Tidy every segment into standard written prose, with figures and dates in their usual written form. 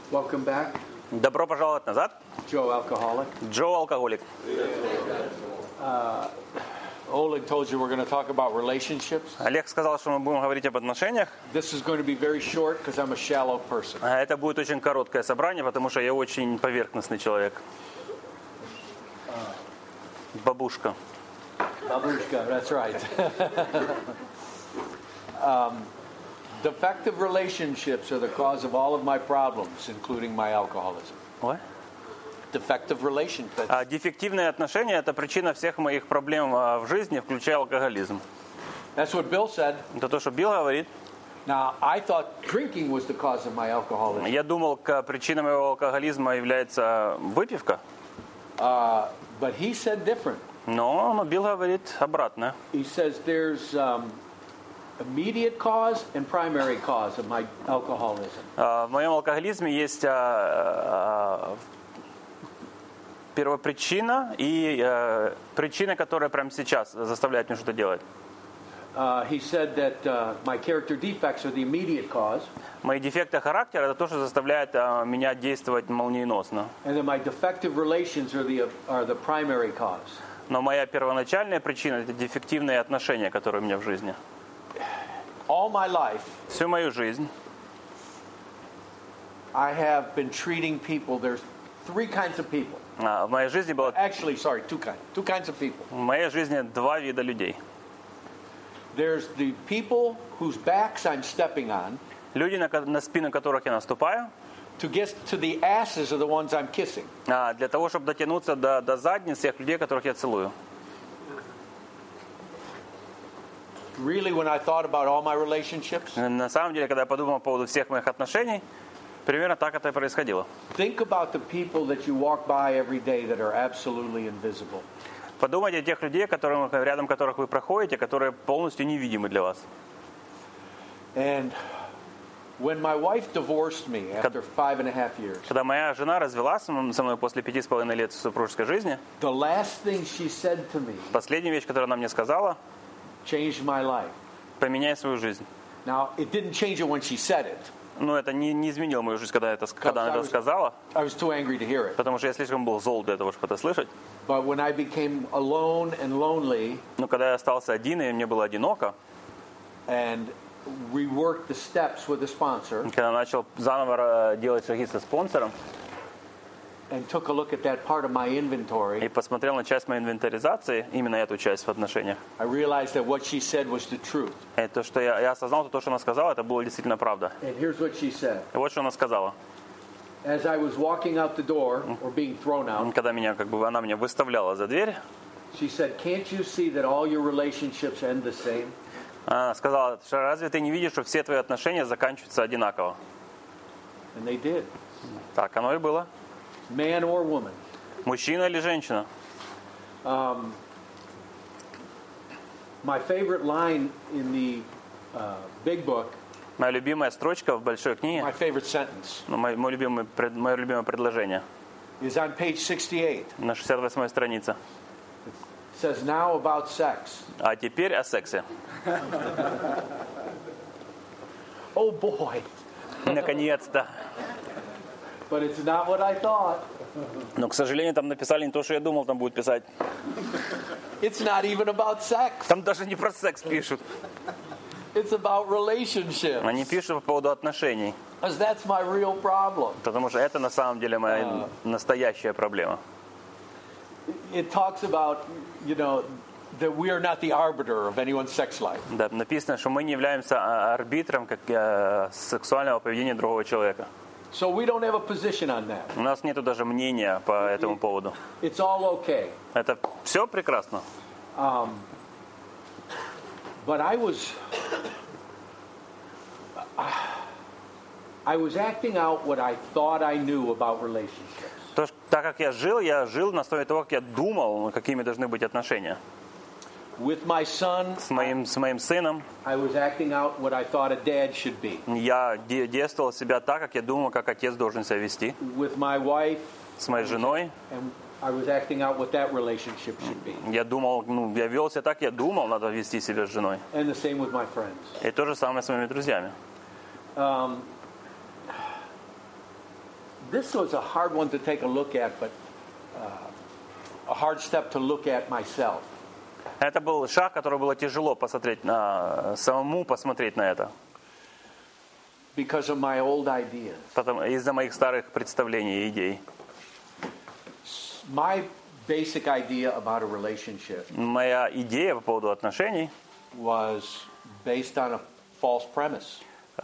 Welcome back. Добро пожаловать назад. Joe, alcoholic. Джо алкоголик. Oleg told you we're going to talk about relationships. Олег сказал, что мы будем говорить об отношениях. This is going to be very short because I'm a shallow person. Это будет очень короткое собрание, потому что я очень поверхностный человек. Бабушка. Babushka, that's right. Defective relationships are the cause of all of my problems, including my alcoholism. Ой. Defective relationships. Дефективные отношения – это причина всех моих проблем в жизни, включая алкоголизм. That's what Bill said. Это то, что Билл говорит. Now, I thought drinking was the cause of my alcoholism. Я думал, причиной моего алкоголизма является выпивка. But he said different. Но Билл говорит обратное. He says there's immediate cause and primary cause of my alcoholism. В моем алкоголизме есть первопричина и причина, которая прямо сейчас заставляет меня что-то делать. He said that my character defects are the immediate cause. Мои дефекты характера – это то, что заставляет меня действовать молниеносно. And then my defective relations are the primary cause. Но моя первоначальная причина – это дефективные отношения, которые у меня в жизни. All my life, Всю мою жизнь I have been treating people. There's three kinds of people. в моей жизни было Actually, sorry, two kinds of people. в моей жизни два вида людей. There's the people whose backs I'm stepping on Люди, на спину которых я наступаю, to get to the asses of the ones I'm kissing. для того, чтобы дотянуться до задниц тех людей, которых я целую. Really, when I thought about all my relationships, На самом деле, когда я подумал по поводу всех моих отношений, примерно так это и происходило. think about the people that you walk by every day that are absolutely invisible. Подумайте о тех людей, рядом которых вы проходите, которые полностью невидимы для вас. And when my wife divorced me after 5.5 years, Когда моя жена развелась со мной после 5,5 лет супружеской жизни, the last thing she said to me последняя вещь, которую она мне сказала, changed my life. поменяй свою жизнь. Now, it didn't change it when she said it. Но это не изменило мою жизнь, когда она это сказала, I was too angry to hear it. потому что я слишком был зол для того, чтобы это слышать. But when I became alone and lonely Но когда я остался один, и мне было одиноко, and reworked the steps with a sponsor когда начал заново делать шаги со спонсором, and took a look at that part of my и inventory, посмотрел на часть моей инвентаризации, именно эту часть в отношениях, I realized that what she said was the truth. и то, что я осознал, то, что она сказала, это было действительно правда. And here's what she said. И вот что она сказала. As I was walking out the door or being thrown out, Когда она меня выставляла за дверь, she said, "Can't you see that all your relationships end the same?" она сказала, что разве ты не видишь, что все твои отношения заканчиваются одинаково? And they did. Так оно и было. Man or woman. Мужчина или женщина? My favorite line in the big book, Моя любимая строчка в большой книге, my favorite сentence, мое любимое предложение is on page 68. на 68-й странице. It says, "Now about sex." А теперь о сексе. Oh boy. Наконец-то. But it's not what I thought. Но, к сожалению, там написали не то, что я думал, там будут писать. It's not even about sex. Там даже не про секс пишут. It's about relationships. Они пишут по поводу отношений. Because that's my real problem. Потому что это на самом деле моя настоящая проблема. It talks about, that we are not the arbiter of anyone's sex life. Да, написано, что мы не являемся арбитром сексуального поведения другого человека. So we don't have a position on that. У нас нету даже мнения по этому поводу. It's all okay. Это все прекрасно. But I was acting out what I thought I knew about relationships. Так как я жил на основе того, как я думал, какими должны быть отношения. With my son, С моим сыном I was acting out what I thought a dad should be. я действовал себя так, как я думал, как отец должен себя вести. With my wife, С моей женой and I was acting out what that relationship should be. я вел себя так, я думал, надо вести себя с женой. And the same with my friends. И то же самое с моими друзьями. This was a hard one to take a look at, but a hard step to look at myself. Это был шаг, который было тяжело посмотреть самому посмотреть на это. Because of my old ideas. Из-за моих старых представлений и идей. My basic idea about a relationship Моя идея по поводу отношений was based on a false premise.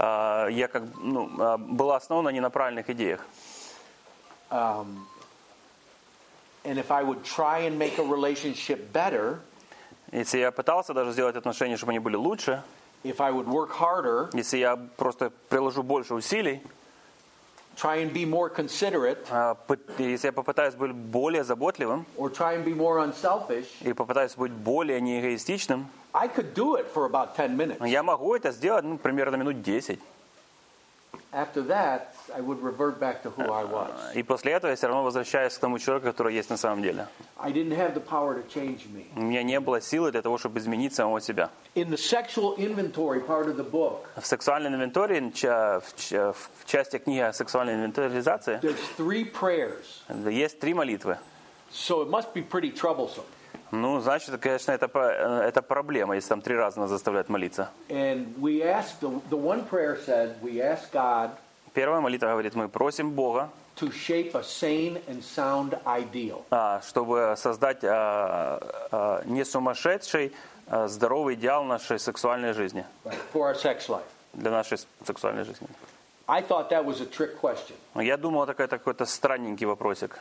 Была основана не на правильных идеях. And if I would try and make a relationship better, если я пытался даже сделать отношения, чтобы они были лучше, if I would work harder, если я просто приложу больше усилий, try and be more considerate, если я попытаюсь быть более заботливым, or try and be more unselfish, и попытаюсь быть более неэгоистичным, I could do it for about 10 minutes. я могу это сделать примерно минут 10. After that, I would revert back to who I was. И после этого я все равно возвращаюсь к тому человеку, который есть на самом деле. I didn't have the power to change me. У меня не было силы для того, чтобы изменить самого себя. In the sexual inventory part of the book, В сексуальной инвентарии, в части книги о сексуальной инвентаризации, there's 3 prayers. есть 3 молитвы. So it must be pretty troublesome. Значит, конечно, это проблема, если там 3 раза нас заставляют молиться. And we ask, the one prayer said, we ask God Первая молитва говорит, мы просим Бога, to shape a sane and sound ideal. чтобы создать не сумасшедший, здоровый идеал нашей сексуальной жизни. For our sex life. Для нашей сексуальной жизни. I thought that was a trick question. Я думал, это какой-то странненький вопросик.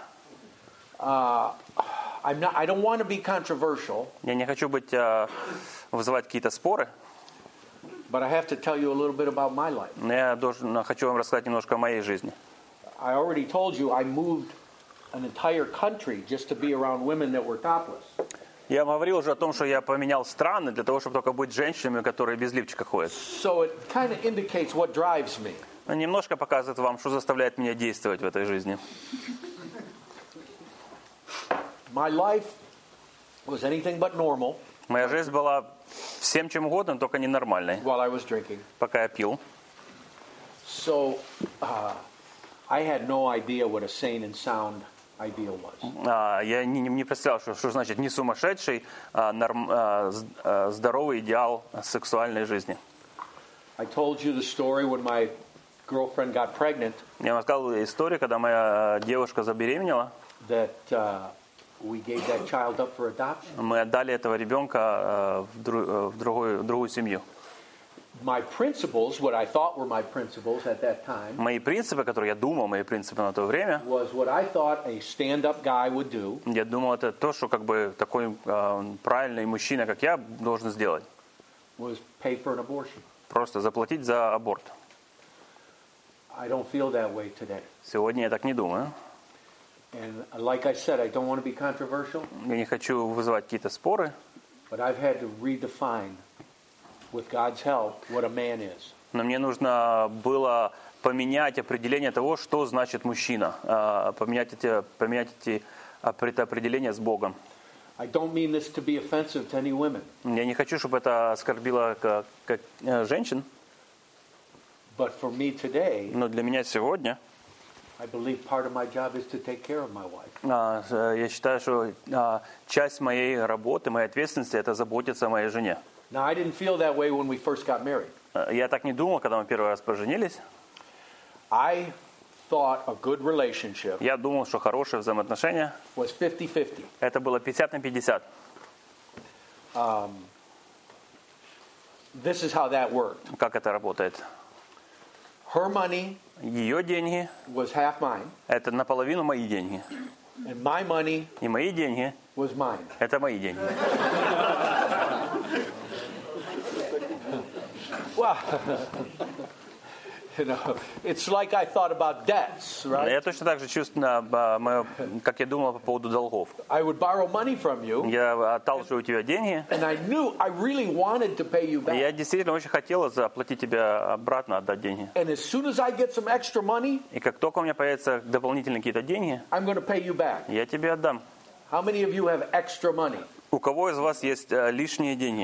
I don't want to be controversial. Я не хочу вызывать какие-то споры, but I have to tell you a little bit about my life. но я хочу вам рассказать немножко о моей жизни. I already told you I moved an entire country just to be around women that were topless. Я говорил уже о том, что я поменял страны для того, чтобы только быть женщинами, которые без лифчика ходят. So it kind of indicates what drives me. Немножко показывает вам, что заставляет меня действовать в этой жизни. My life was anything but normal. Моя жизнь была всем чем угодно, только ненормальной. While I was drinking. Пока я пил. So I had no idea what a sane and sound ideal was. Я не представлял, что значит не сумасшедший, здоровый идеал сексуальной жизни. I told you the story when my girlfriend got pregnant. Я вам сказал историю, когда моя девушка забеременела. That we gave that child up for adoption. Мы отдали этого ребенка в другую семью. My principles, what I thought were my principles at that time, мои принципы, которые я думал, мои принципы на то время, was what I thought a stand-up guy would do. Я думал, это то, что как бы такой правильный мужчина, как я, должен сделать. Was pay for an abortion. Просто заплатить за аборт. I don't feel that way today. Сегодня я так не думаю. And like I said, I don't want to be controversial. Я не хочу вызывать какие-то споры. But I've had to redefine, with God's help, what a man is. Но мне нужно было поменять определение того, что значит мужчина, поменять эти определения с Богом. I don't mean this to be offensive to any women. Я не хочу, чтобы это оскорбило как женщин. But for me today, но для меня сегодня, I believe part of my job is to take care of my wife. Я считаю, что часть моей работы, моей ответственности, это заботиться о моей жене. Now, I didn't feel that way when we first got married. Я так не думал, когда мы первый раз поженились. I thought a good relationship Я думал, что хорошие взаимоотношения was 50-50. Это было 50/50. This is how that worked. Как это работает? Her money Ее деньги was half mine, это наполовину мои деньги. and my money И мои деньги was mine. это мои деньги. Well, it's like I thought about debts, right? Я точно так же чувствую, как я думал по поводу долгов. I would borrow money from you, Я одалживаю у тебя деньги. and I knew I really wanted to pay you Я back. действительно очень хотел заплатить тебе обратно, отдать деньги. And as soon as I get some extra money, И как только у меня появятся дополнительные какие-то деньги, I'm going to pay you back. я тебе отдам. How many of you have extra money? У кого из вас есть лишние деньги?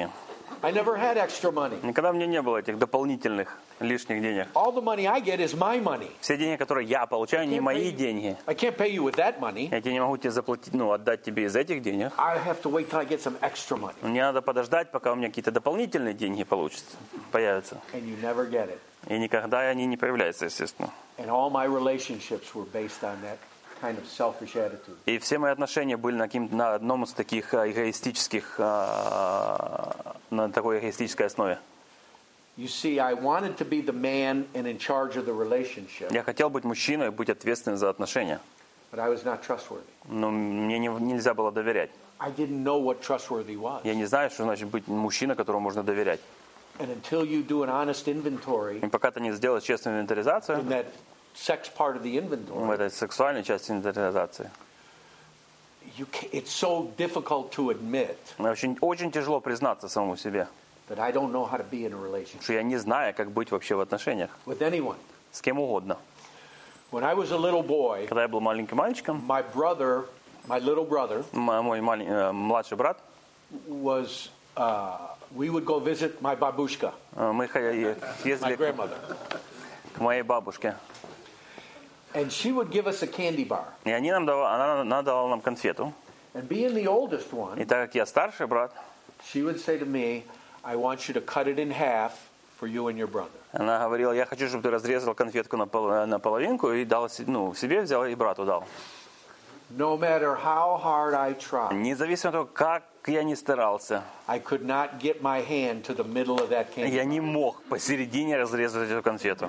I never had extra money. Никогда у меня не было этих дополнительных лишних денег. All the money I get is my money. Все деньги, которые я получаю, не мои деньги. I can't pay you with that money. Я тебе не могу тебе заплатить, отдать тебе из этих денег. I have to wait till I get some extra money. Мне надо подождать, пока у меня какие-то дополнительные деньги появятся. And you never get it. И никогда они не появляются, естественно. And all my relationships were based on that kind of selfish attitude. И все мои отношения были на одном из таких эгоистических, на такой эгоистической основе. You see, I wanted to be the man and in charge of the relationship, Я хотел быть мужчиной, быть ответственным за отношения. but I was not trustworthy. Но мне нельзя было доверять. I didn't know what trustworthy was. Я не знаю, что значит быть мужчиной, которому можно доверять. And until you do an honest inventory И пока ты не сделаешь честную инвентаризацию, in that sex part of the в inventory, этой сексуальной части инвентаризации, it's so difficult to admit очень тяжело признаться самому себе, that I don't know how to be in a relationship что я не знаю, как быть вообще в отношениях with anyone. с кем угодно. When I was a little boy, Когда я был маленьким мальчиком, my little brother, мой младший брат, was, we would go visit my babushka, мы my ездили grandmother. к моей бабушке. And she would give us a candy bar. И она давала нам конфету. And being the oldest И one, так как я старший брат, she would say to me, I want you to cut it in half for you and your brother. она говорила, я хочу, чтобы ты разрезал конфетку на половинку и дал себе взял и брату дал. No matter how hard I tried, Независимо от того, как я ни старался, I could not get my hand to the middle of that candy я bar. не мог посередине разрезать эту конфету.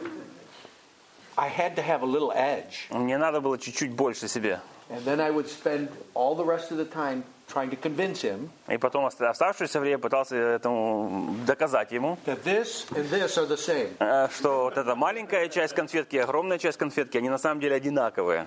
I had to have a little edge. Мне надо было чуть-чуть больше себе. And then I would spend all the rest of the time trying to convince him И потом оставшееся время пытался этому доказать ему, that this and this are the same. что вот эта маленькая часть конфетки и огромная часть конфетки, они на самом деле одинаковые.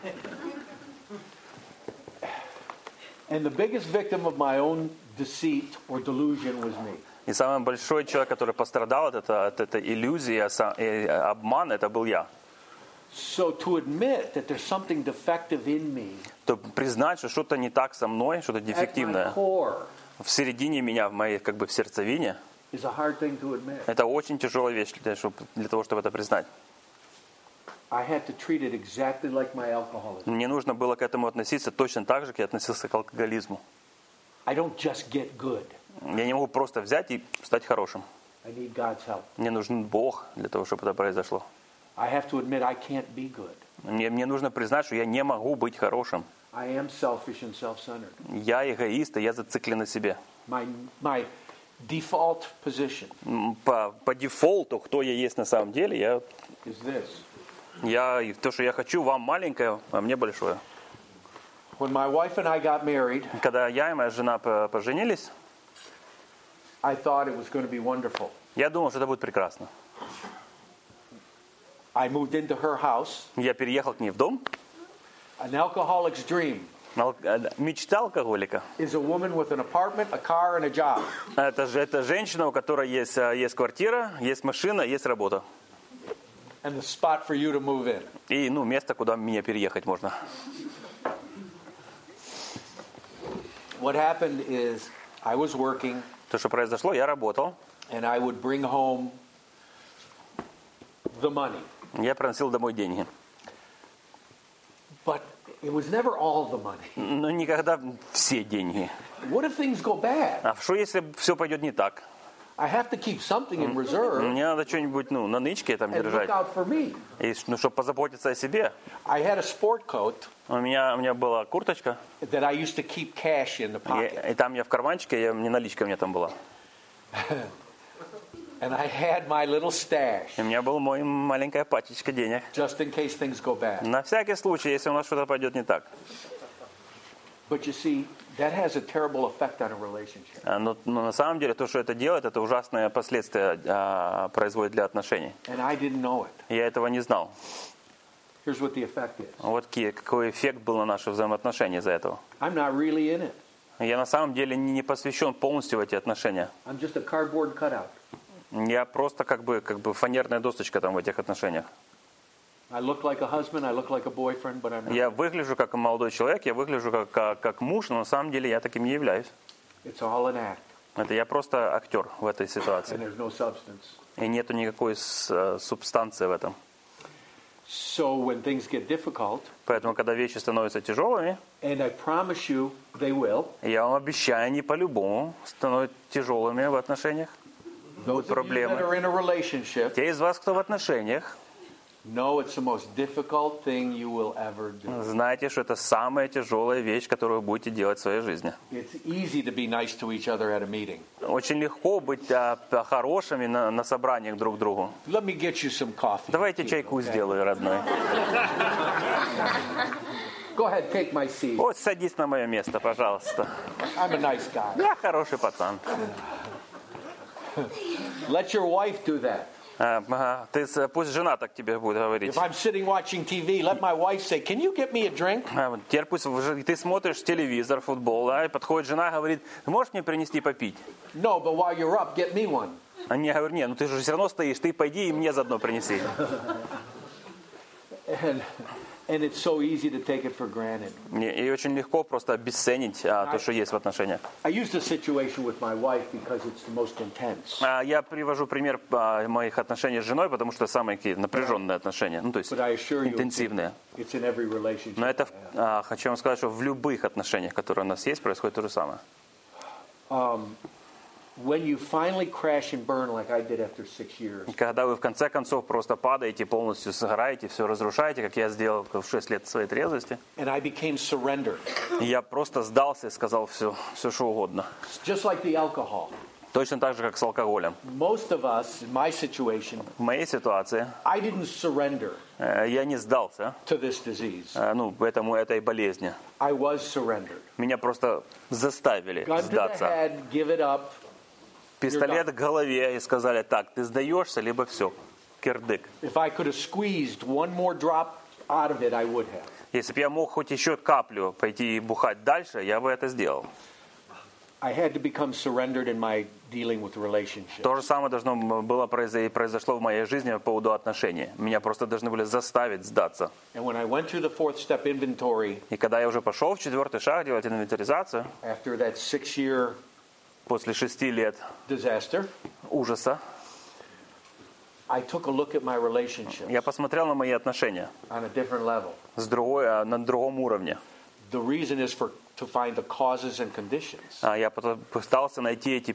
And the biggest victim of my own deceit or delusion was me. И самый большой человек, который пострадал от этой иллюзии и обмана, это был я. So to admit that there's something defective in me, То признать, что что-то не так со мной, что-то at my дефективное core, в середине меня, в моей в сердцевине, is a hard thing to admit. это очень тяжелая вещь для того, чтобы это признать. I had to treat it exactly like my alcoholism. Мне нужно было к этому относиться точно так же, как я относился к алкоголизму. I don't just get good. Я не могу просто взять и стать хорошим. I need God's help. Мне нужен Бог для того, чтобы это произошло. I have to admit I can't be good. Мне нужно признать, что я не могу быть хорошим. I am selfish and self-centered. Я эгоист, и я зациклен на себе. My default position По дефолту, кто я есть на самом деле, is this. то, что я хочу, вам маленькое, а мне большое. When my wife and I got married, Когда я и моя жена поженились, I thought it was going to be wonderful. я думал, что это будет прекрасно. I moved into her house. Я переехал к ней в дом. An alcoholic's dream Мечта алкоголика. is a woman with an apartment, a car, and a job. Это женщина, у которой есть квартира, есть машина, есть работа. And the spot for you to move in. И место, куда мне переехать можно. What happened is I was working То, что произошло, я работал. and I would bring home the money. Я приносил домой деньги. But it was never all the money. Но никогда все деньги. What if things go bad? А что, если все пойдет не так? I have to keep something in reserve Мне надо что-нибудь, на нычке там and look держать. out for me. И, чтобы позаботиться о себе. I had a sport coat У меня была курточка. that I used to keep cash in the pocket. И там в карманчике, не наличка у меня там была. And I had my little stash И у меня была моя маленькая пачечка денег. just in case things go bad. На всякий случай, если у нас что-то пойдет не так. But you see, that has a terrible effect on a relationship. Но на самом деле то, что это делает, это ужасные последствия производит для отношений. And I didn't know it. Я этого не знал. Here's what the effect is. Вот какой эффект был на наши взаимоотношения из-за этого. I'm not really in it. Я на самом деле не посвящен полностью в эти отношения. I'm just a cardboard cutout. Я просто как бы фанерная досточка там в этих отношениях. I look like a husband, I look like a boyfriend, but I'm not. Я выгляжу как молодой человек, я выгляжу как муж, но на самом деле я таким не являюсь. It's all an act. Это я просто актер в этой and ситуации. there's no substance. И нету никакой субстанции в этом. So when things get difficult, Поэтому, когда вещи становятся тяжелыми, and I promise you they will, я вам обещаю, они по-любому становятся тяжелыми в отношениях. those of you that проблемы. are in a relationship Те из вас, кто в отношениях, know it's the most difficult thing you will ever do. знаете, что это самая тяжелая вещь, которую вы будете делать в своей жизни. It's easy to be nice to each other at a meeting. Очень легко быть хорошими на собраниях друг к другу. Let me get you some coffee. Давайте чайку сделаю, родной. Go ahead, take my seat. Вот садись на мое место, пожалуйста. I'm a nice guy. Я хороший пацан. Let your wife do that. Ага. Пусть жена так тебе будет говорить. If I'm sitting watching TV, let my wife say, "Can you get me a drink?" Теперь пусть ты смотришь телевизор, футбол, да, и подходит жена и говорит, можешь мне принести попить? No, but while you're up, get me one. А я говорю, не, ну ты же все равно стоишь, ты пойди и мне заодно принеси. And it's so easy to take it for granted. И очень легко просто обесценить то, что есть в отношениях. I used a situation with my wife because it's the most intense. Я привожу пример моих отношений с женой, потому что самые такие напряженные отношения, ну то есть But I assure you, интенсивные. it's in every relationship. Но это, хочу вам сказать, что в любых отношениях, которые у нас есть, происходит то же самое. When you finally crash and burn like I did after 6 years, Когда вы в конце концов просто падаете, полностью сгораете, все разрушаете, как я сделал в 6 лет своей трезвости, and I became surrendered, и я просто сдался и сказал все, что угодно. just like the alcohol. Точно так же, как с алкоголем. Most of us, in my situation, В моей ситуации I didn't surrender я не сдался to this disease. этой болезни. I was surrendered. Меня просто заставили Gun to the сдаться. head, give it up. Пистолет к голове и сказали, так, ты сдаешься, либо все, кирдык. If I could have squeezed one more drop out of it, I would have. Если бы я мог хоть еще каплю пойти и бухать дальше, я бы это сделал. I had to become surrendered in my dealing with relationships. То же самое должно было произошло в моей жизни по поводу отношений. Меня просто должны были заставить сдаться. And when I went through the fourth step inventory, И когда я уже пошел в 4-й шаг делать инвентаризацию, after that 6-year после 6 лет disaster, ужаса, I took a look at my relationships я посмотрел на мои отношения on a different level. на другом уровне. The reason is to find the causes and conditions. Я пытался найти эти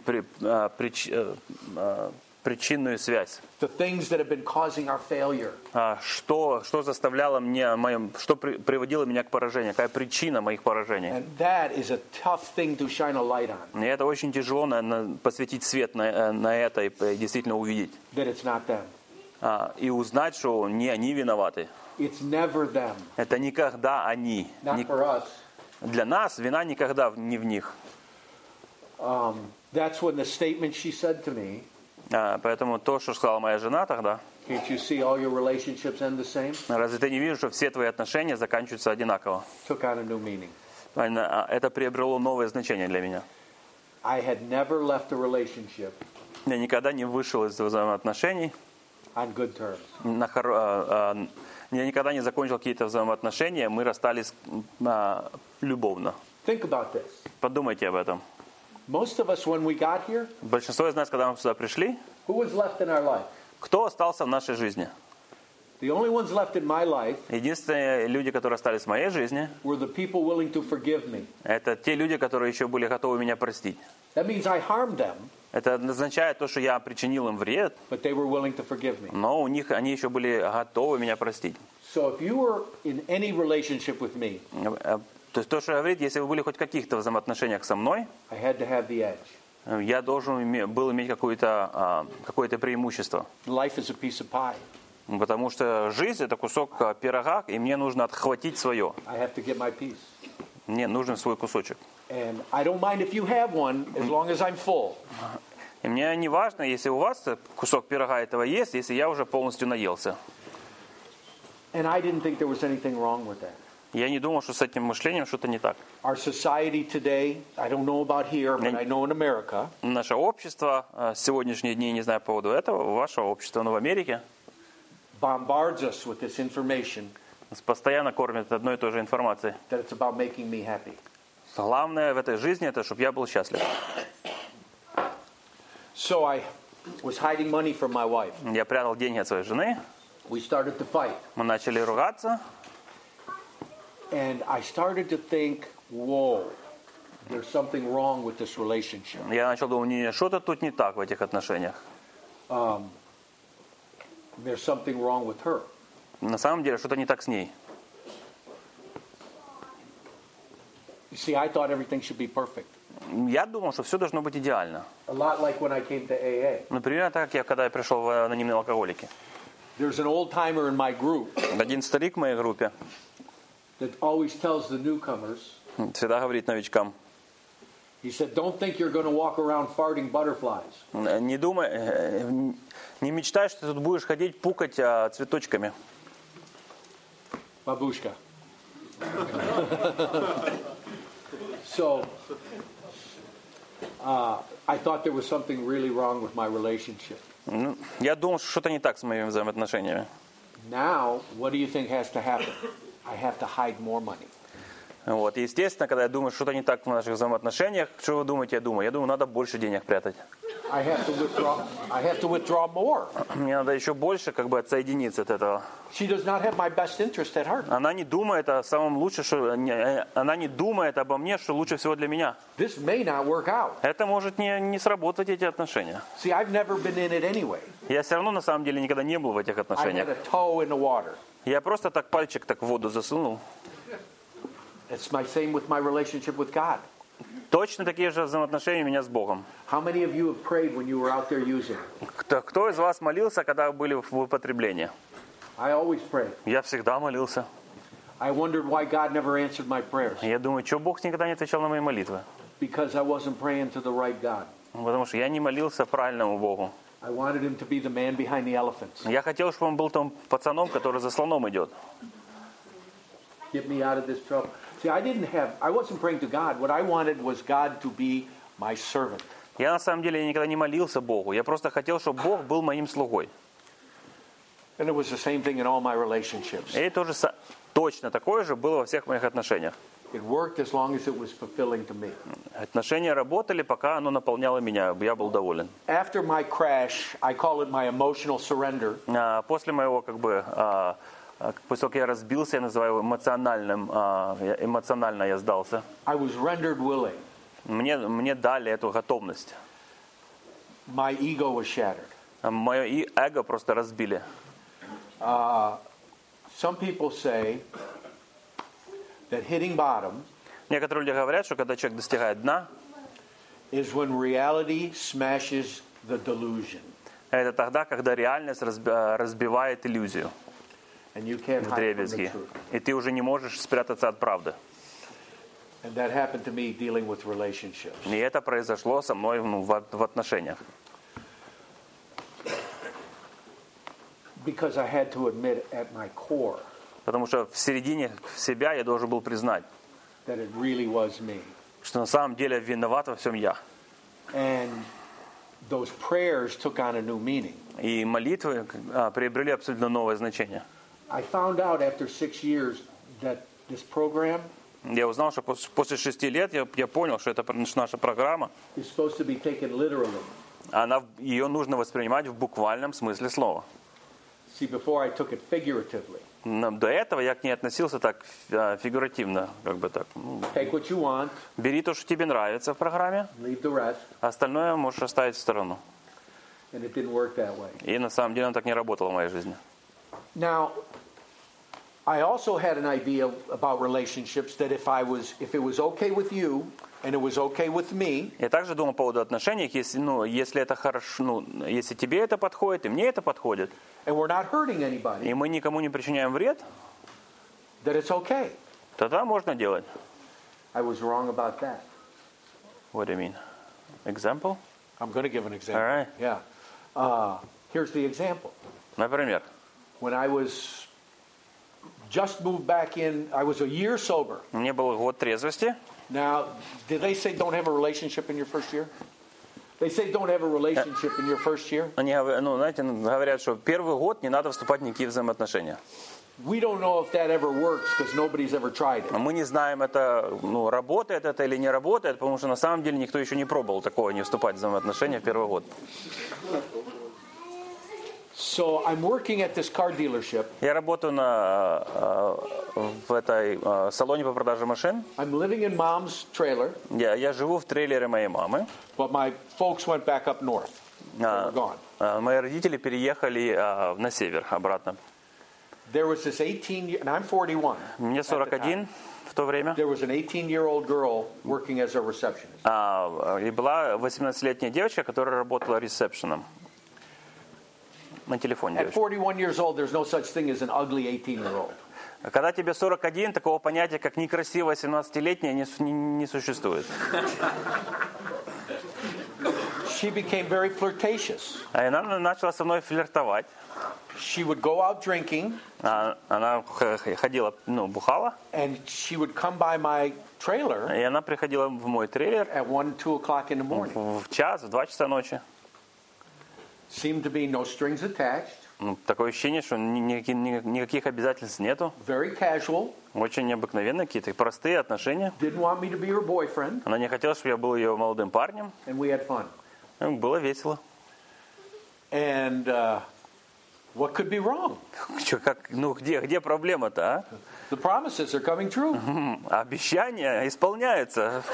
причинную связь. The things that have been causing our failure. Что заставляло что приводило меня к поражению, какая причина моих поражений. And that is a tough thing to shine a light on. И это очень тяжело посветить свет на это и действительно увидеть. That it's not them. И узнать, что не они виноваты. It's never them. Это никогда они. Not for us. Для нас вина никогда не в них. That's when the statement she said to me, Поэтому то, что сказала моя жена тогда, can't you see all your relationships end the same? разве ты не видишь, что все твои отношения заканчиваются одинаково? Took on a new meaning. Это приобрело новое значение для меня. I had never left a relationship Я никогда не вышел из взаимоотношений, on good terms. я никогда не закончил какие-то взаимоотношения, мы расстались любовно. Think about this. Подумайте об этом. Most of us, when we got here, Большинство из нас, когда мы сюда пришли, who was left in our life? кто остался в нашей жизни? The only ones left in my life Единственные люди, которые остались в моей жизни, were the people willing to forgive me. это те люди, которые еще были готовы меня простить. That means I harmed them, Это означает то, что я причинил им вред, but they were willing to forgive me. но они еще были готовы меня простить. So if you were in any relationship with me, То есть то, что говорит, если вы были хоть в каких-то взаимоотношениях со мной, I had to have the edge. я должен был иметь какое-то преимущество. Life is a piece of pie. Потому что жизнь – это кусок пирога, и мне нужно отхватить свое. I have to get my piece. Мне нужен свой кусочек. And I don't mind if you have one, as long as I'm full. И мне не важно, если у вас кусок пирога этого есть, если я уже полностью наелся. And I didn't think there was anything wrong with that. Я не думал, что с этим мышлением что-то не так. Our society today, I don't know about here, but I know in America, Наше общество, сегодняшние дни, не знаю по поводу этого, ваше общество, но в Америке, bombards us with this information нас постоянно кормят одной и той же информацией. that it's about making me happy. Главное в этой жизни – это чтобы я был счастлив. So I was hiding money from my wife. Я прятал деньги от своей жены. We started to fight. Мы начали ругаться. And I started to think, whoa, there's something wrong with this relationship. Я начал думать, не, что-то тут не так в этих отношениях. There's something wrong with her. На самом деле, что-то не так с ней. You see, I thought everything should be perfect. Я думал, что все должно быть идеально. A lot like when I came to AA. Например, так, когда я пришел в анонимные алкоголики. There's an old timer in my group Один старик в моей группе that always tells the newcomers, всегда говорит новичкам, he said, don't think you're going to walk around farting butterflies. не думай, не мечтай, что ты тут будешь ходить пукать цветочками. Babushka. So, I thought there was something really wrong with my relationship. Я думал, что что-то не так с моими взаимоотношениями. Now, what do you think has to happen? I have to hide more money. Вот. И естественно, когда я думаю, что что-то не так в наших взаимоотношениях, что вы думаете, я думаю, надо больше денег прятать. I have to withdraw more. Мне надо еще больше отсоединиться от этого. She does not have my best interest at heart. Она не думает о самом лучшем, она не думает обо мне, что лучше всего для меня. This may not work out. Это может не сработать, эти отношения. See, I've never been in it anyway. Я все равно на самом деле никогда не был в этих I отношениях. had a toe in the water. Я просто так пальчик так в воду засунул. It's my same with my relationship with God. Точно такие же взаимоотношения у меня с Богом. How many of you have prayed when you were out there using? Кто из вас молился, когда были в употреблении? I always pray. Я всегда молился. I wondered why God never answered my prayers. Я думаю, что Бог никогда не отвечал на мои молитвы? Because I wasn't praying to the right God. Потому что я не молился правильному Богу. I wanted him to be the man behind the elephants. Я хотел, чтобы он был том пацаном, который за слоном идет. Get me out of this trouble. See, I wasn't praying to God. What I wanted was God to be my servant. Я на самом деле никогда не молился Богу. Я просто хотел, чтобы Бог был моим слугой. And it was the same thing in all my relationships. И тоже точно такое же было во всех моих отношениях. It worked as long as it was fulfilling to me. Отношения работали, пока оно наполняло меня. Я был доволен. After my crash, I call it my emotional surrender. После моего после того, как я разбился, я называю его эмоционально я сдался. I was rendered willing. Мне дали эту готовность. My ego was shattered. Мое эго просто разбили. Some people say that hitting bottom Некоторые люди говорят, что когда человек достигает дна, is when reality smashes the delusion. Это тогда, когда реальность разбивает иллюзию. And you can't hide from the Вдребезги. truth. И ты уже не можешь спрятаться от правды. And that happened to me dealing with relationships. И это произошло со мной в отношениях. Because I had to admit at my core Потому что в середине себя я должен был признать, that it really was me. что на самом деле виноват во всем я. And those prayers took on a new meaning. И молитвы приобрели абсолютно новое значение. I found out after 6 years that this program Я узнал, что после 6 лет я понял, что это наша программа. is supposed to be taken literally. Ее нужно воспринимать в буквальном смысле слова. See, before I took it figuratively. Но до этого я к ней относился так фигуративно, так. Take what you want, Бери то, что тебе нравится в программе, leave the rest, а остальное можешь оставить в сторону. and it didn't work that way. И на самом деле оно так не работало в моей жизни. Now, I also had an idea about relationships that if it was okay with you and it was okay with me, Я также думал по поводу отношений, если это хорошо, если тебе это подходит, и мне это подходит, and we're not hurting anybody, и мы никому не причиняем вред, that it's okay. тогда можно делать. I was wrong about that. What do you mean? Example? I'm going to give an example. All right. Yeah. Here's the example. Например, When I was just moved back in, I was a year sober. мне был год трезвости. Now, did they say don't have a relationship in your first year? They say don't have a relationship in your first year. Они говорят, что первый год не надо вступать в никакие взаимоотношения. We don't know if that ever works because nobody's ever tried it. Мы не знаем, это, работает это или не работает, потому что на самом деле никто еще не пробовал такого, не вступать в взаимоотношения в первый год. So I'm working at this car dealership. Я работаю в этой салоне по продаже машин. I'm living in mom's trailer, Я живу в трейлере моей мамы. but my folks went back up north. They were gone. Мои родители переехали на север обратно. There was this 18-year, and I'm 41. Мне 41 в то время. There was an 18-year-old girl working as a receptionist. И была 18-летняя девочка, которая работала ресепшеном. На телефоне At девочка. 41 years old, there's no such thing as an ugly 18-year-old. Когда тебе 41, такого понятия, как некрасивая 17-летняя, не существует. She became very flirtatious. А она начала со мной флиртовать. She would go out drinking, Она ходила, бухала. and she would come by my trailer И она приходила в мой трейлер at 1, 2 o'clock in the morning. в час, в 2 часа ночи. Seemed to be no strings attached, Такое ощущение, что никаких обязательств нету. very casual, Очень необыкновенные какие-то простые отношения. didn't want me to be her boyfriend, Она не хотела, чтобы я был ее молодым парнем. and we had fun. Было весело. And what could be wrong? Где проблема-то, а? The promises are coming true. Обещания исполняются.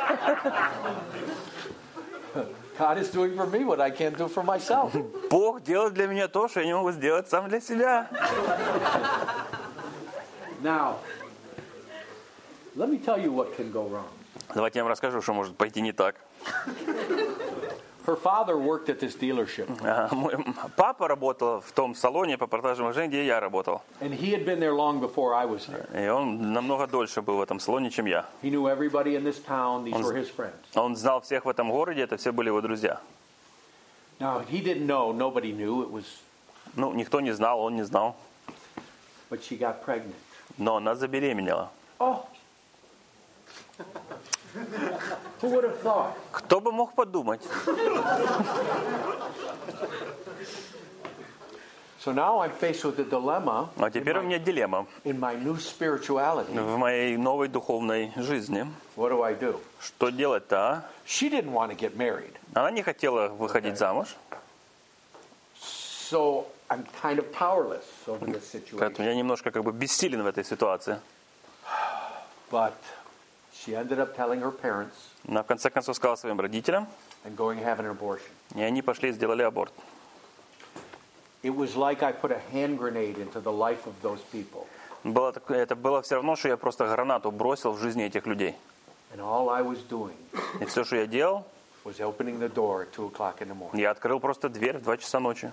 God is doing for me what I can't do for myself. Бог делает для меня то, что я не могу сделать сам для себя. Now, let me tell you what can go wrong. Давайте я вам расскажу, что может пойти не так. Her father worked at this dealership, Мой папа работал в том салоне по продаже машин, где я работал. and he had been there long before I was there. И он намного дольше был в этом салоне, чем я. He knew everybody in this town. These were his friends. Он знал всех в этом городе, это все были его друзья. Now, he didn't know. Nobody knew. It was, Никто не знал, он не знал. but she got pregnant. Но она забеременела. Oh. Who would have thought? Кто бы мог подумать? So now I'm faced with a dilemma А теперь у меня дилемма in my new spirituality. в моей новой духовной жизни. What do I do? Что делать-то, а? She didn't want to get married. Она не хотела выходить замуж, So I'm kind of powerless over this situation. поэтому я немножко бессилен в этой ситуации. But she ended up telling her parents Но в конце концов сказала своим родителям, and going to have an abortion. и они пошли и сделали аборт. It was like I put a hand grenade into the life of those people. Это было все равно, что я просто гранату бросил в жизни этих людей. And all I was doing И все, что я делал, was opening the door at 2 o'clock in the morning. я открыл просто дверь в 2 часа ночи.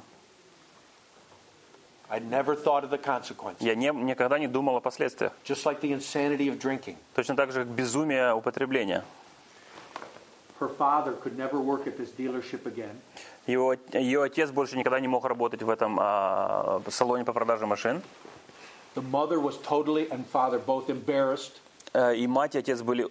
I never thought of the consequences. Я никогда не думал о последствиях. Just like the insanity of drinking. Точно так же, как безумие употребления. Her father could never work at this dealership again. Ее отец больше никогда не мог работать в этом салоне по продаже машин. The mother was totally, and father both embarrassed, И мать и отец были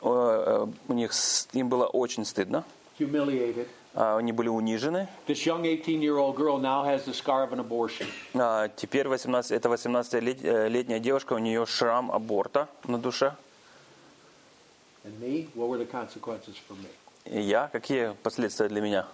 им было очень стыдно. humiliated. Они были унижены. This young 18-year-old girl now has the scar of an abortion. Теперь эта 18-летняя девушка, у нее шрам аборта на душе. And me, what were the consequences for me? И я, какие последствия для меня?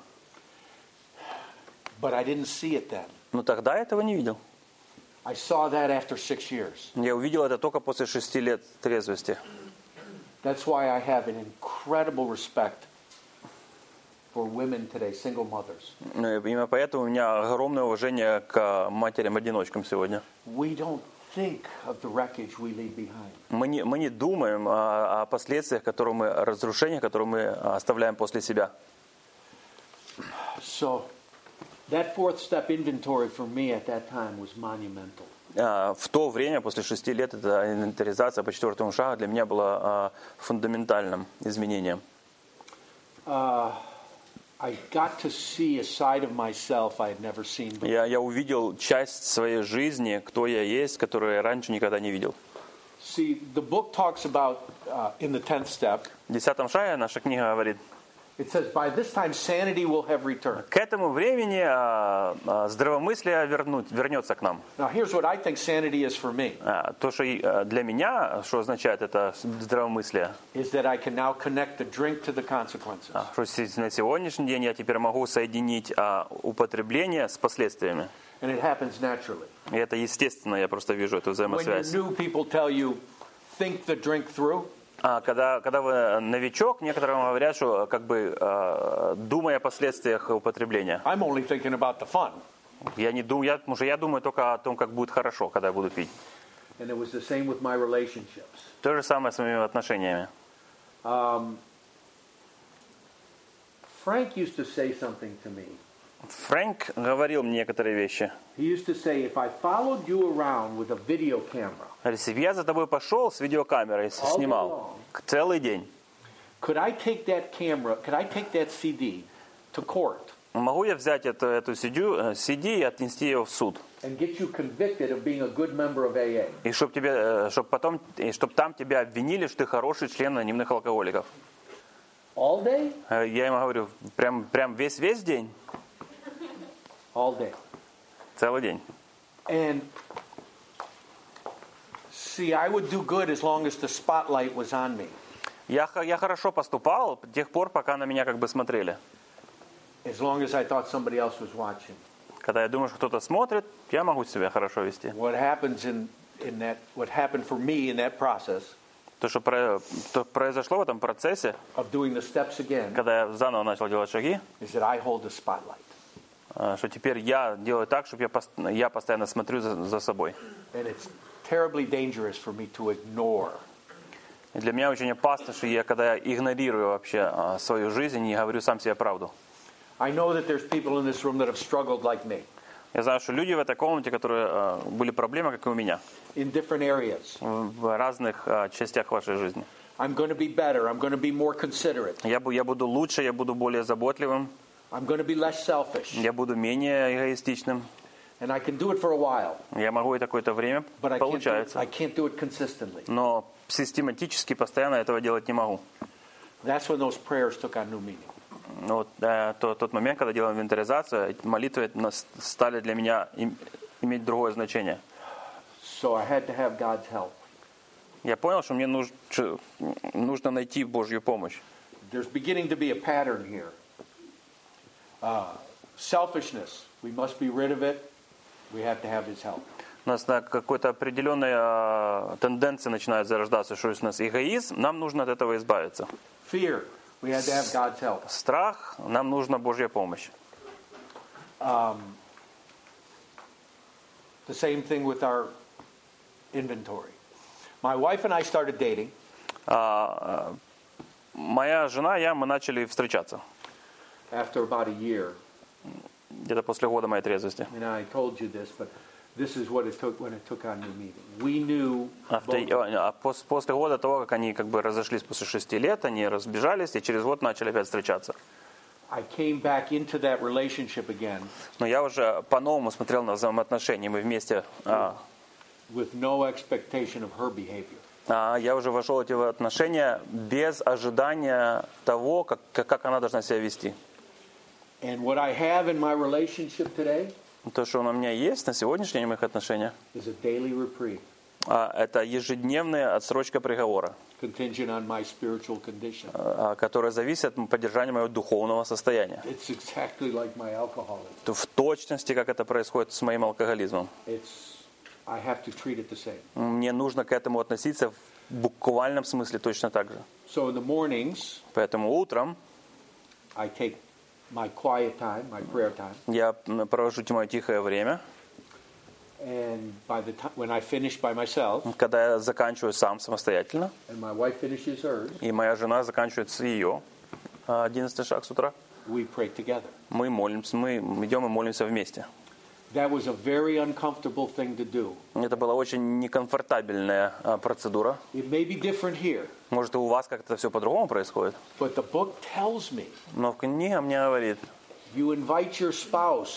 But I didn't see it then. Но тогда я этого не видел. I saw that after 6 years. Я увидел это только после 6 лет трезвости. That's why I have an incredible respect for women today, single mothers. Именно поэтому у меня огромное уважение к матерям-одиночкам сегодня. We don't think of the wreckage we leave behind. Мы не думаем о последствиях, разрушениях, которые мы оставляем после себя. So that fourth step inventory for me at that time was monumental. В то время, после 6 лет, эта инвентаризация по 4-му шагу для меня была фундаментальным изменением. I got to see a side of myself I had never seen before. Я увидел часть своей жизни, кто я есть, которую я раньше никогда не видел. See, the book talks about, in the 10th step, В 10-м шаге наша книга говорит, It says, by this time sanity will have returned. К этому времени здравомыслие вернется к нам. Now here's what I think sanity is for me. То, что для меня, что означает это здравомыслие, Is that I can now connect the drink to the consequences. что на сегодняшний день я теперь могу соединить употребление с последствиями. And it happens naturally. И это естественно, я просто вижу эту When взаимосвязь. you're new, people tell you, think the drink through. Когда вы новичок, некоторые вам говорят, что как бы думая о последствиях употребления. I'm only thinking about the fun. Потому что я думаю только о том, как будет хорошо, когда я буду пить. And it was the same with my relationships. То же самое с моими отношениями. Frank used to say something to me. Фрэнк говорил мне некоторые вещи. He used to say, if I followed you around with a video camera, Если я за тобой пошел с видеокамерой, снимал целый день, could I take that CD to court могу я взять эту CD и отнести ее в суд? and get you convicted of being a good member of AA? И чтобы там тебя обвинили, что ты хороший член анонимных алкоголиков. All day? Я ему говорю, прям весь день, All day. целый день. And see, I would do good as long as the spotlight was on me. Я хорошо поступал до тех пор, пока на меня как бы смотрели. As long as I thought somebody else was watching. Когда я думаю, что кто-то смотрит, я могу себя хорошо вести. What happened for me in that process То, что произошло в этом процессе, of doing the steps again, когда я заново начал делать шаги, is that I hold the spotlight. что теперь я делаю так, чтобы я постоянно смотрю за собой. And it's terribly dangerous for me to ignore. И для меня очень опасно, что когда я игнорирую вообще свою жизнь и говорю сам себе правду. I know that there's people in this room that have struggled like me Я знаю, что люди в этой комнате, которые были проблемы, как и у меня, in different areas. в разных частях вашей жизни. I'm going to be better. I'm going to be more considerate. Я буду лучше, я буду более заботливым, I'm going to be less selfish. я буду менее эгоистичным. And I can do it for a while, Я могу и такое-то время, but I получается. can't do it consistently. Но систематически, постоянно этого делать не могу. That's when those prayers took on new meaning. Вот, тот момент, когда делал инвентаризацию, молитвы стали для меня иметь другое значение. So I had to have God's help. Я понял, что мне нужно найти Божью помощь. There's beginning to be a pattern here. Selfishness, we must be rid of it. We have to have His help. У нас какой-то определенная тенденция начинает зарождаться, что у нас эгоизм, нам нужно от этого избавиться. Fear, we had to have God's help. Страх, нам нужна Божья помощь. The same thing with our inventory. My wife and I started dating. Моя жена и я, мы начали встречаться. After about a year. Где-то после года моей трезвости. And I told you this, but this is what it took when it took on new meaning. We knew. После года того, как они как бы разошлись после 6 лет, они разбежались и через год начали опять встречаться. I came back into that relationship again. Но я уже по-новому смотрел на взаимоотношения, мы вместе. With no expectation of her behavior. Я уже вошел в эти отношения без ожидания того, как она должна себя вести. And what I have in my relationship today То, что у меня есть на сегодняшний день в моих отношениях, is a daily reprieve, это ежедневная отсрочка приговора, contingent on my spiritual condition. которая зависит от поддержания моего духовного состояния. It's exactly like my alcoholism. В точности, как это происходит с моим алкоголизмом. I have to treat it the same. Мне нужно к этому относиться в буквальном смысле точно так же. So in the mornings, Поэтому утром I take my quiet time, my prayer time, я провожу мое тихое время. and by the time when I finish by myself, Когда я заканчиваю сам самостоятельно, and my wife finishes hers, и моя жена заканчивает ее 11 шаг с утра, we pray together. мы молимся, мы идем и молимся вместе. That was a very uncomfortable thing to do. Это была очень некомфортабельная процедура. It may be different here, Может, и у вас как-то все по-другому происходит. but the book tells me Но книга мне говорит, you invite your spouse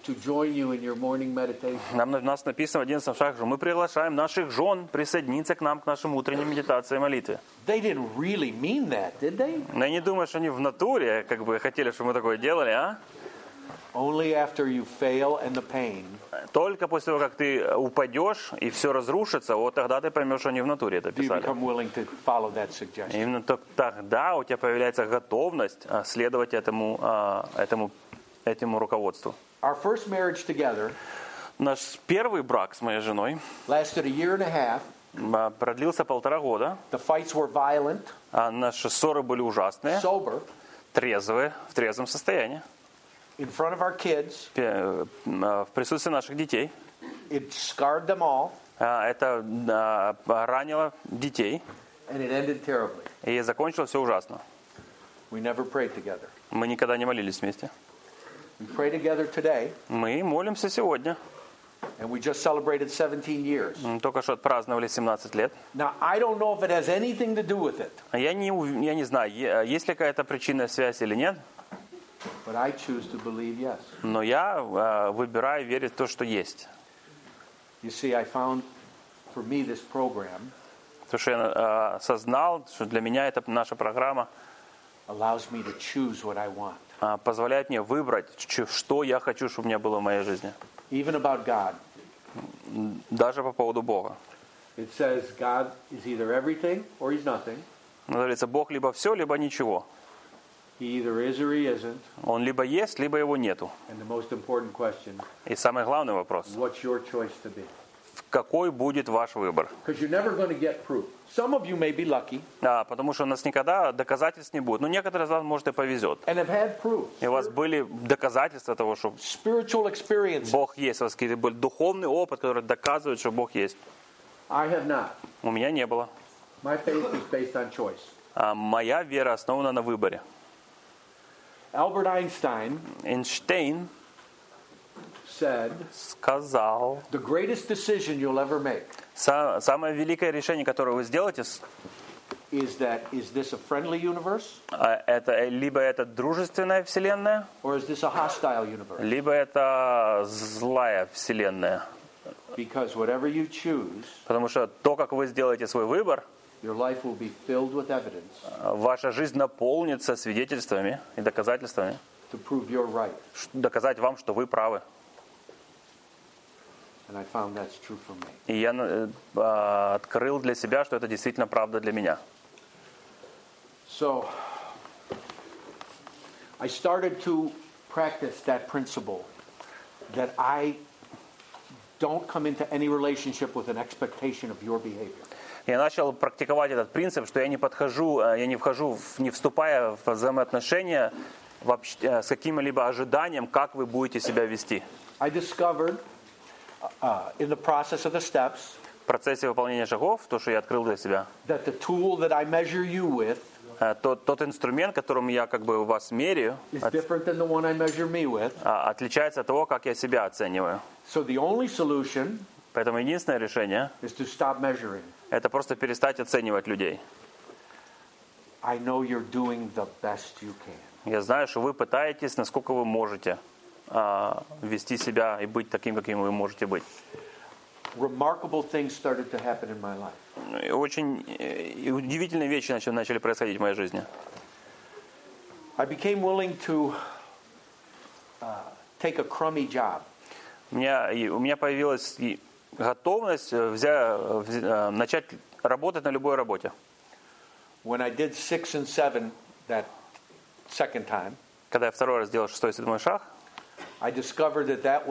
to join you in your morning meditation. У нас написано в 11 шагах, что мы приглашаем наших жен присоединиться к нам, к нашим утренним медитации и молитве. They didn't really mean that, did they? Но я не думаю, что они в натуре как бы хотели, чтобы мы такое делали, а? Only after you fail and the pain Только после того, как ты упадешь и все разрушится, вот тогда ты поймешь, что они в натуре это do you писали. become willing to follow that suggestion. Именно тогда у тебя появляется готовность следовать этому руководству. Our first marriage together Наш первый брак с моей женой lasted a year and a half. продлился 1,5 года. The fights were violent, Наши ссоры были ужасные, sober, трезвые, в трезвом состоянии, in front of our kids. в присутствии наших детей. It scarred them all, Это ранило детей, and it ended terribly. и закончилось все ужасно. We never prayed together. Мы никогда не молились вместе. We pray together today, Мы молимся сегодня. and we just celebrated 17 years. Только что отпраздновали 17 лет. Now, I don't know if it has anything to do with it, Я не знаю, есть ли какая-то причинная связь или нет, but I choose to believe yes. но я выбираю верить в то, что есть. You see, I found for me this program Потому что я осознал, что для меня эта наша программа allows me to choose what I want. позволяет мне выбрать, что я хочу, чтобы у меня было в моей жизни. Even about God. Даже по поводу Бога. It says God is either everything or he's nothing. Говорится, Бог либо все, либо ничего. He either is or he isn't. Он либо есть, либо его нету. And the most important question, И самый главный вопрос, what's your choice to be? какой будет ваш выбор? Because you're never going to get proof. Some of you may be lucky Потому что у нас никогда доказательств не будет. Но некоторые из вас, может, и повезет. and have had proof. И у вас были доказательства того, что Spiritual experiences. Бог есть. У вас какие-то были духовный опыт, который доказывает, что Бог есть. I have not. У меня не было. My faith is based on choice. Моя вера основана на выборе. Albert Einstein Эйнштейн said, сказал, the greatest decision you'll ever make самое великое решение, которое вы сделаете, is this a friendly universe это либо это дружественная вселенная, or is this a hostile universe? либо это злая вселенная. Because whatever you choose, Потому что то, как вы сделаете свой выбор, your life will be filled with evidence ваша жизнь наполнится свидетельствами и доказательствами, to prove you're right. доказать вам, что вы правы. And I found that's true for me. И я открыл для себя, что это действительно правда для меня. So I started to practice that principle that I don't come into any relationship with an expectation of your behavior. Я начал практиковать этот принцип, что я не вступая в взаимоотношения с каким-либо ожиданием, как вы будете себя вести. I discovered in the process of the steps В процессе выполнения шагов, то, что я открыл для себя, that the tool that I measure you with тот инструмент, которым я как бы вас меряю, is different than the one I measure me with. отличается от того, как я себя оцениваю. So the only solution Поэтому единственное решение is to stop measuring. – это просто перестать оценивать людей. I know you're doing the best you can. Я знаю, что вы пытаетесь, насколько вы можете вести себя и быть таким, каким вы можете быть. Remarkable things started to happen in my life. И очень удивительные вещи начали происходить в моей жизни. I became willing to take a crummy job. У меня появилась готовность начать работать на любой работе. When I did 6 and 7 that second time, Когда я второй раз делал 6 и 7 шаг, I discovered that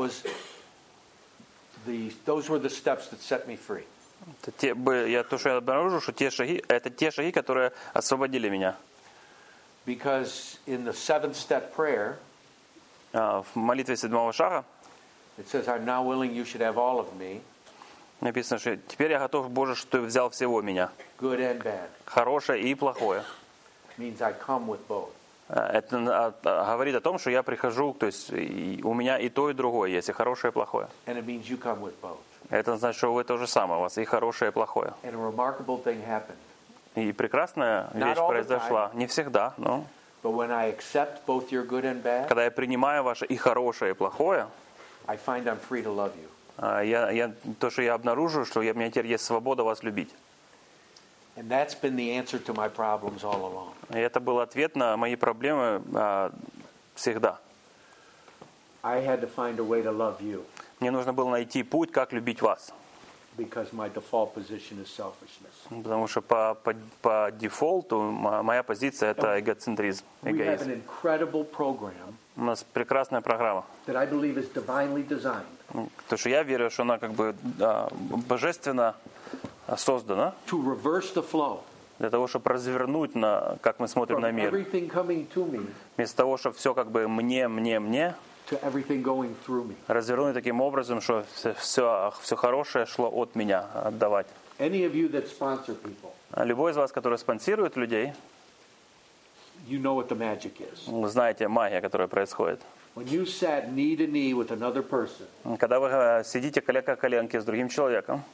those were the steps that set me free. я обнаружил, что это те шаги, которые освободили меня. Because in the 7th step prayer, В молитве 7 шага it says, I'm now willing you should have all of me, написано, что теперь я готов, Боже, что ты взял всего меня. good and bad. Хорошее и плохое. Means I come with both. Это говорит о том, что я прихожу, то есть у меня и то, и другое есть, и хорошее, и плохое. And it means you come with both. Это значит, что вы то же самое, у вас и хорошее, и плохое. And a remarkable thing happened. И прекрасная вещь all the произошла. Не всегда, но But when I accept both your good and bad, когда я принимаю ваше и хорошее, и плохое, I find I'm free to love you. То, что я обнаружу, что у меня теперь есть свобода вас любить. And that's been the answer to my problems all along. И это был ответ на мои проблемы всегда. I had to find a way to love you Мне нужно было найти путь, как любить вас. because my default position is selfishness. Потому что по дефолту моя позиция – это эгоцентризм, We have эгоизм. an incredible program У нас прекрасная программа. that I believe is divinely designed Потому что я верю, что она как бы божественно создана to reverse the flow для того, чтобы развернуть, как мы смотрим from на мир. everything coming to me Вместо того, чтобы все как бы мне, to everything going through me. развернуть таким образом, что все хорошее шло от меня отдавать. Any of you that sponsor people, Любой из вас, который спонсирует людей, you know what the magic is. вы знаете магия, которая происходит. When you sat knee to knee with another person Когда вы сидите колено к коленке с другим человеком,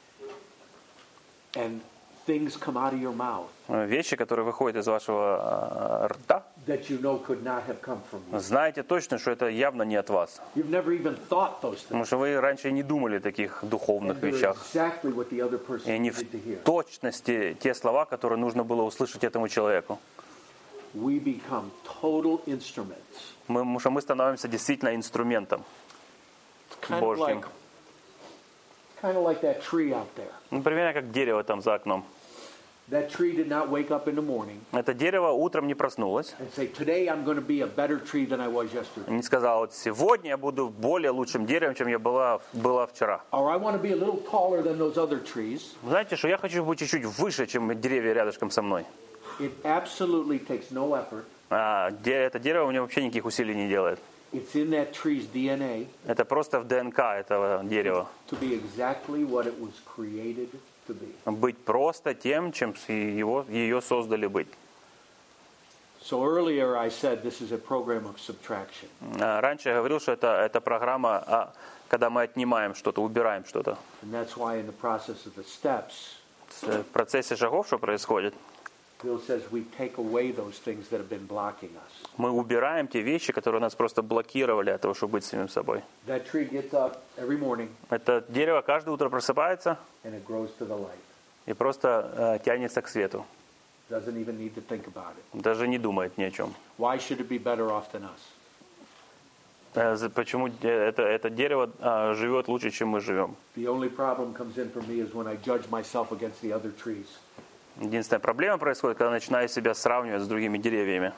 and things come out of your mouth вещи, которые выходят из вашего рта, that you know could not have come from you. знаете точно, что это явно не от вас. You've never even thought those things. Потому что вы раньше не думали о таких духовных And they're вещах. exactly what the other И person они в needed to hear. точности те слова, которые нужно было услышать этому человеку. We become total instruments. Потому что мы становимся действительно инструментом Kind of Божьим. like that tree out there. Например, как дерево там за окном. That tree did not wake up in the morning Это дерево утром не проснулось. and say, today I'm going to be a better tree than I was yesterday. Не сказала, вот сегодня я буду более лучшим деревом, чем я была вчера. Or I want to be a little taller than those other trees. Знаете, что я хочу быть чуть-чуть выше, чем деревья рядышком со мной. It absolutely takes no effort. Это дерево у меня вообще никаких усилий не делает. It's in that tree's DNA Это просто в ДНК этого дерева. to be exactly what it was created to be. Быть просто тем, чем ее создали быть. So earlier I said this is a program of subtraction. Раньше я говорил, что это программа, когда мы отнимаем что-то, убираем что-то. And that's why in the process of the steps, В процессе шагов что происходит? Bill says we take away those things that have been blocking us. Мы убираем те вещи, которые нас просто блокировали от того, чтобы быть самим собой. That tree gets up every morning Это дерево каждое утро просыпается and it grows to the light. и просто тянется к свету. Doesn't even need to think about it. Даже не думает ни о чем. Why should it be better off than us? Почему это дерево живет лучше, чем мы живем? The only problem comes in for me is when I judge myself against the other trees. Единственная проблема происходит, когда начинаю себя сравнивать с другими деревьями.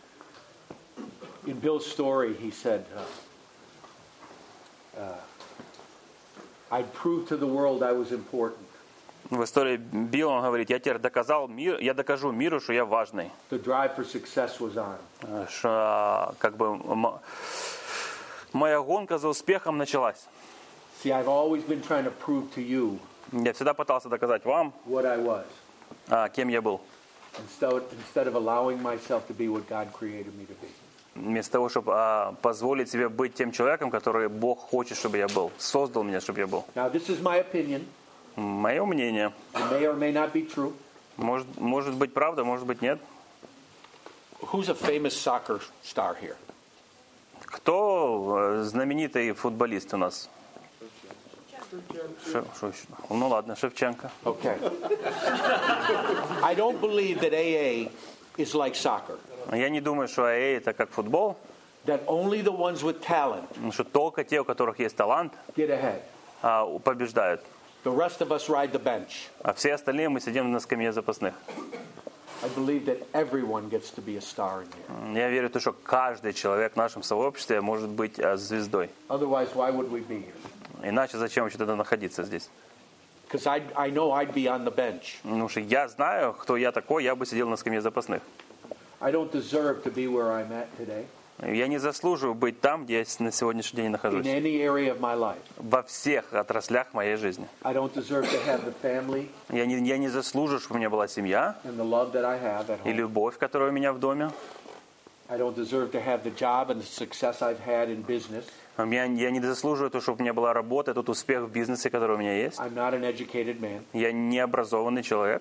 In Bill's story, he said, I'd prove to the world I was important. В истории Билла он говорит, я теперь докажу миру, что я важный. The drive for success was on. Что как бы моя гонка за успехом началась. See, I've always been trying to prove to you Я всегда пытался доказать вам, what I was, кем я был. instead of allowing myself to be what God created me to be. Вместо того, чтобы позволить себе быть тем человеком, который Бог хочет, чтобы я был. Создал меня, чтобы я был. Now, this is my opinion. Мое мнение. It may or may not be true. Может быть правда, может быть нет. Who's a famous soccer star here? Кто знаменитый футболист у нас? Ну ладно, Шевченко. Okay. I don't believe that AA is like soccer. Я не думаю, что АЭ это как футбол, That only the ones with talent что только те, у которых есть талант, get ahead. побеждают. The rest of us ride the bench. А все остальные мы сидим на скамье запасных. I believe that everyone gets to be a star in here. Я верю в то, что каждый человек в нашем сообществе может быть звездой. Otherwise, why would we be here? Иначе зачем вообще тогда находиться здесь? Because I know I'd be on the bench. Потому что я знаю, кто я такой, я бы сидел на скамье запасных. I don't deserve to be where I'm at today Я не заслуживаю быть там, где я на сегодняшний день in нахожусь. any area of my life. Во всех отраслях моей жизни. I don't deserve to have the family Я не заслуживаю, чтобы у меня была семья and the love that I have at и home. любовь, которая у меня в доме. I don't deserve to have the job and the success I've had in business. Я не заслуживаю то, чтобы у меня была работа, тот успех в бизнесе, который у меня есть. I'm not an educated man. Я не образованный человек.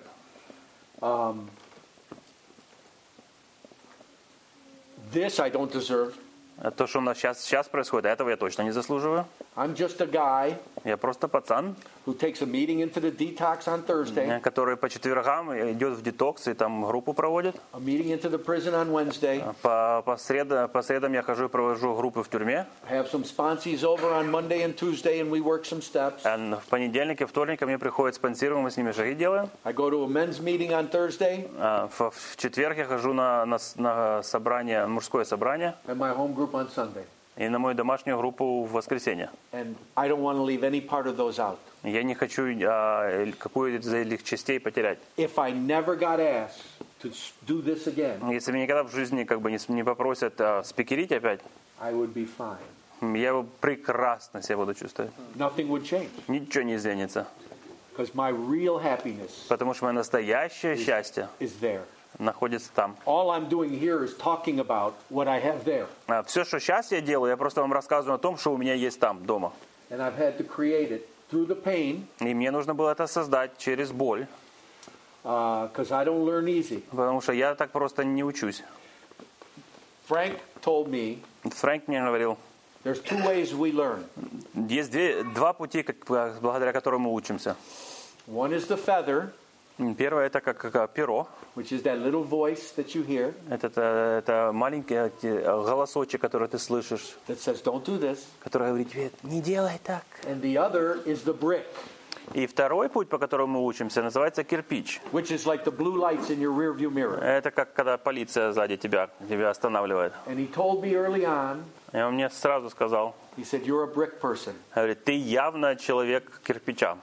This I don't deserve. То, что у нас сейчас происходит, этого я точно не заслуживаю. I'm just a guy Я просто пацан, who takes a meeting into the detox on Thursday, который по четвергам идет в детокс и там группу проводит. a meeting into the prison on Wednesday, По средам я хожу и провожу группы в тюрьме. have some sponsees over on Monday and Tuesday and we work some steps. А в понедельник и вторник ко мне приходят спонсируем, мы с ними шаги делаем. I go to a men's meeting on Thursday В четверг я хожу на собрание, мужское собрание, and my home group on Sunday. и на мою домашнюю группу в воскресенье. And I don't want to leave any part of those out. Я не хочу какую-то из этих частей потерять. If I never got asked to do this again, Если меня никогда в жизни не попросят спикерить опять, I would be fine. я прекрасно себя буду чувствовать. Nothing would change Ничего не изменится. because my real happiness Потому что мое настоящее счастье is there. находится там. All I'm doing here is talking about what I have there. Все, что сейчас я делаю, я просто вам рассказываю о том, что у меня есть там, дома. And I've had to create it through the pain И мне нужно было это создать через боль, because I don't learn easy. потому что я так просто не учусь. Frank told me Фрэнк мне говорил, there's two ways we learn. есть два пути, благодаря которым мы учимся. One is the feather, Первое – это как перо. which is that little voice that you hear Это маленький голосочек, который ты слышишь, that says, don't do this. который говорит тебе, не делай так. And the other is the brick, И второй путь, по которому мы учимся, называется кирпич. which is like the blue lights in your rear view mirror. Это как когда полиция сзади тебя останавливает. And he told me early on, И он мне сразу сказал, he said, you're a brick person. говорит, ты явно человек кирпича.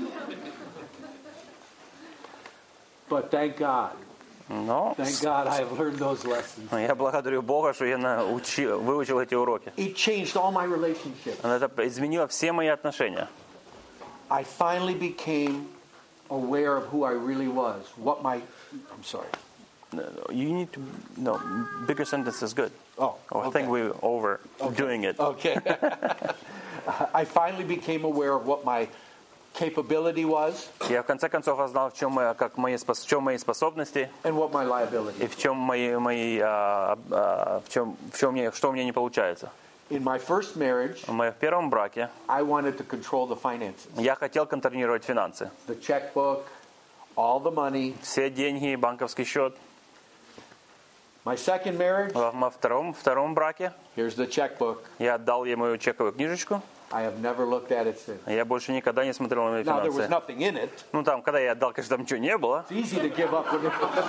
But thank God, Но thank God I have learned those lessons. я благодарю Бога, что я выучил эти уроки. It changed all my relationships. Это изменило все мои отношения. I finally became aware of who I really was, I'm sorry. You need to, no, bigger sentence is good. Oh, I think we're overdoing it. Okay. I finally became aware of what my capability was Я в конце концов узнал, в чем мои способности and what my liability. и что у меня не получается. In my first marriage, В моем первом браке I wanted to control the finances, я хотел контролировать финансы. the checkbook, all the money. Все деньги, банковский счет. My second marriage, В моем втором браке here's the checkbook. я отдал ей мою чековую книжечку. I have never looked at it since. Я больше никогда не смотрел на мои Now, there was финансы. nothing in it. Ну там, когда я отдал, конечно, там ничего не было. It's easy to give up when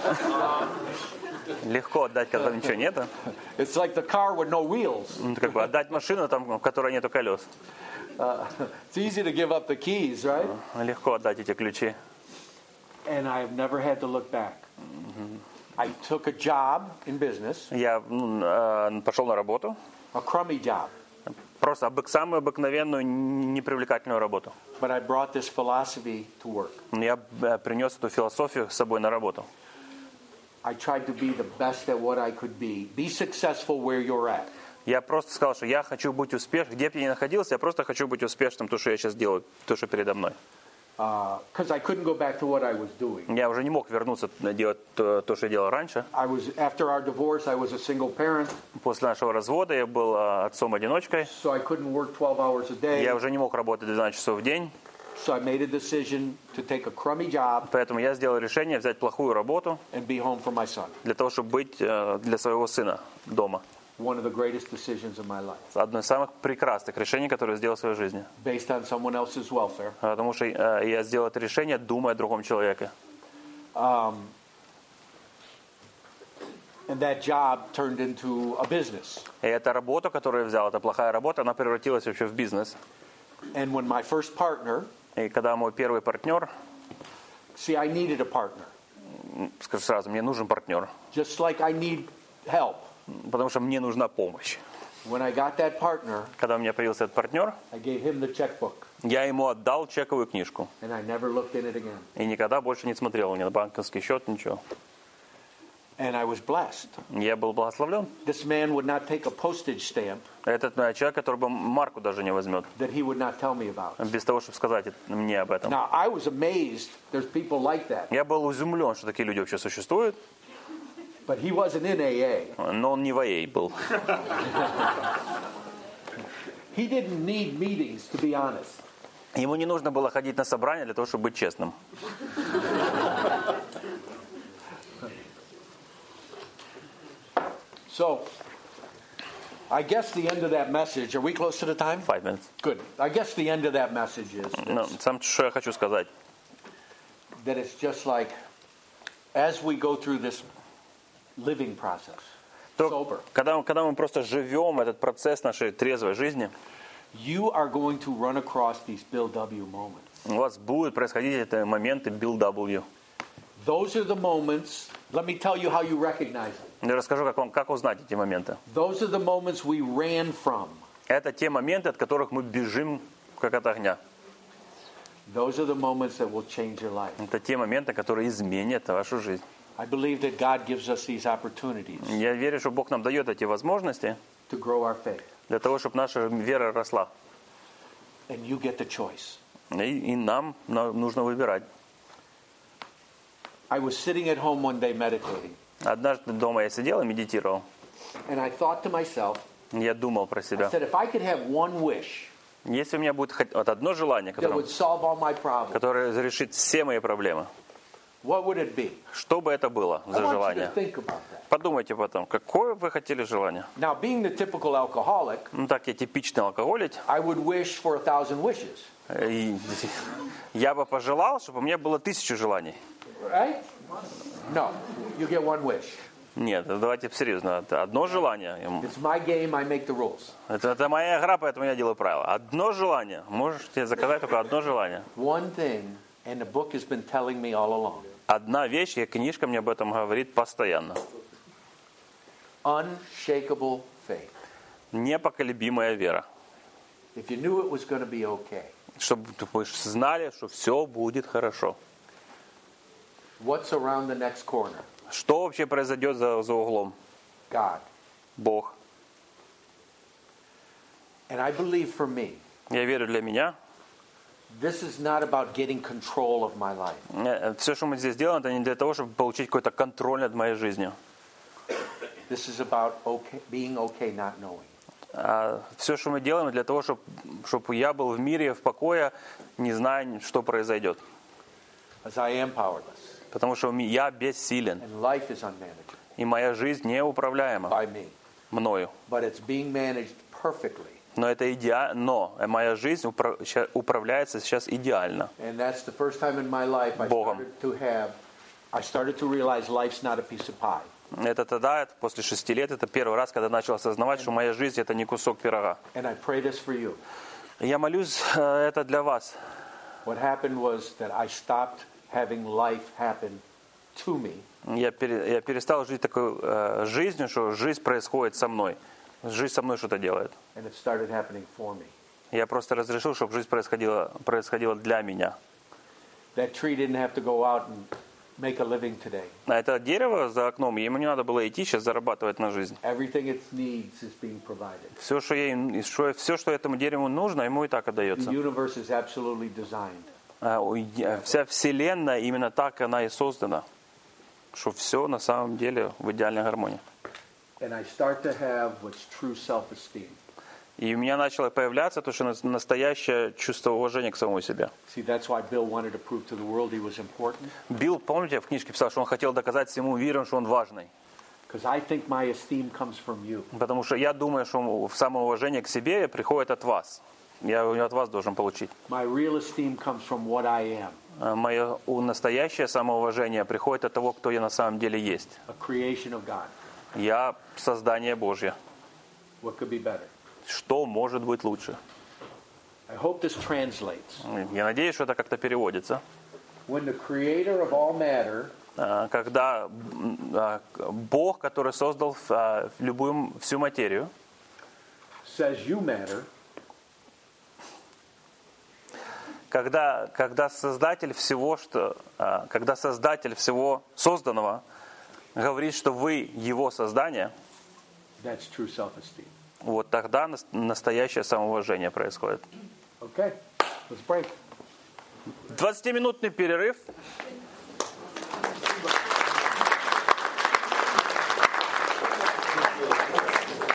Легко отдать, когда ничего нет. it's like the car with no wheels. Ну, как бы отдать машину, там, в которой нету колес. It's easy to give up the keys, right? Легко отдать эти ключи. And I have never had to look back. I took a job in business, Я пошел на работу. a crummy job, Просто самую обыкновенную, непривлекательную работу. but I brought this philosophy to work. Я принес эту философию с собой на работу. I tried to be the best at what I could be. Be successful where you're at. Я просто сказал, что я хочу быть успешным. Где бы я ни находился, я просто хочу быть успешным, то, что я сейчас делаю, то, что передо мной. Because I couldn't go back to what I was doing. Я уже не мог вернуться делать то, что я делал раньше. After our divorce, I was a single parent, После нашего развода я был отцом-одиночкой. so I couldn't work 12 hours a day. Я уже не мог работать 12 часов в день. So I made a decision to take a crummy job Поэтому я сделал решение взять плохую работу and be home for my son. для того, чтобы быть для своего сына дома. One of the greatest decisions of my life, Одно из самых прекрасных решений, которые я сделал в своей жизни. based on someone else's welfare. Потому что я сделал это решение, думая о другом человеке. And that job turned into a business. И эта работа, которую я взял, эта плохая работа, она превратилась вообще в бизнес. And when my first partner, И когда мой первый партнер, see, I needed a partner, скажу сразу, мне нужен партнер, just like I need help. потому что мне нужна помощь. When I got that partner, Когда у меня появился этот партнер, I gave him the checkbook, я ему отдал чековую книжку. and I never looked in it again. И никогда больше не смотрел ни на банковский счет, ничего. And I was blessed. Я был благословлен. This man would not take a postage stamp Этот человек, который бы марку даже не возьмет, that he would not tell me about. без того, чтобы сказать мне об этом. Now, I was amazed there's people like that. Я был изумлен, что такие люди вообще существуют. But he wasn't in AA. Но он не в AA был. He didn't need meetings, to be honest. Ему не нужно было ходить на собрания для того, чтобы быть честным. So, I guess the end of that message, are we close to the time? 5 minutes. Good. I guess the end of that message is Ну, сам что я хочу сказать. that it's just like, as we go through this living process, То, sober, когда мы просто живем этот процесс нашей трезвой жизни, you are going to run across these Bill W. moments. у вас будут происходить эти моменты Bill W. Those are the moments, let me tell you how you recognize them. Я расскажу, как узнать эти моменты. Those are the moments we ran from. Это те моменты, от которых мы бежим, как от огня. Those are the moments that will change your life. Это те моменты, которые изменят вашу жизнь. I believe that God gives us these opportunities Я верю, что Бог нам дает эти возможности to grow our faith. для того, чтобы наша вера росла. And you get the choice. И нам нужно выбирать. I was sitting at home one day meditating, Однажды дома я сидел и медитировал. and I thought to myself, Я думал про I себя. said, if I could have one wish Если у меня будет хоть вот одно желание, that would solve all my problems, которое разрешит все мои проблемы, what would it be? что бы это было I за want you to желание? think about that. Подумайте потом, какое вы хотели желание? Now, being the typical alcoholic, Ну так, я типичный алкоголик. I would wish for 1,000 wishes, И я бы пожелал, чтобы у меня было 1000 желаний. right? No, you get one wish. Нет, давайте серьезно. Это одно желание. It's my game, I make the rules. Это моя игра, поэтому я делаю правила. Одно желание. Можете заказать только одно желание. One thing, and the book has been telling me all along. Одна вещь, и книжка мне об этом говорит постоянно. Unshakable faith. Непоколебимая вера. If you knew it was going to be okay, Чтобы вы знали, что все будет хорошо. what's around the next corner? Что вообще произойдет за углом? God. Бог. And I believe for me, Я верю, для меня, this is not about getting control of my life. все, что мы здесь делаем, это не для того, чтобы получить какой-то контроль над моей жизнью. This is about being okay not knowing. Все, что мы делаем, для того, чтобы я был в мире, в покое, не зная, что произойдет. As I am powerless, Потому что я бессилен, and life is unmanageable и моя жизнь неуправляема by me. мною. But it's being managed perfectly. Но это но моя жизнь управляется сейчас идеально. And that's the first time in my life Богом. I started to realize life's not a piece of pie. Это тогда, после 6 лет, это первый раз, когда начал осознавать, что моя жизнь это не кусок пирога. And I pray this for you. Я молюсь это для вас. What happened was that I stopped having life happen to me. Я перестал жить такой жизнью, что жизнь происходит со мной. Жизнь со мной что-то делает. And it started happening for me. Я просто разрешил, чтобы жизнь происходила для меня. That tree didn't have to go out and make a living today. А это дерево за окном, ему не надо было идти сейчас зарабатывать на жизнь. Everything it needs is being provided. Все, что этому дереву нужно, ему и так The отдается. universe is absolutely designed. Вся Вселенная именно так она и создана, что все на самом деле в идеальной гармонии. And I start to have what's true self-esteem. И у меня начало появляться то, что настоящее чувство уважения к самому себе. See, that's why Bill wanted to prove to the world he was important. Билл, помните, в книжке писал, что он хотел доказать всему миру, что он важный. Because I think my esteem comes from you. Потому что я думаю, что самоуважение к себе приходит от вас. Я от вас должен получить. My real esteem comes from what I am. Мое настоящее самоуважение приходит от того, кто я на самом деле есть. A creation of God. Я создание Божье. What could be better? Что может быть лучше? I hope this translates. Я надеюсь, что это как-то переводится. When the creator of all matter Когда Бог, который создал всю материю, says you matter, когда Создатель всего созданного говорит, что вы его создание, that's true self-esteem. вот тогда настоящее самоуважение происходит. Okay, let's break. 20-минутный перерыв.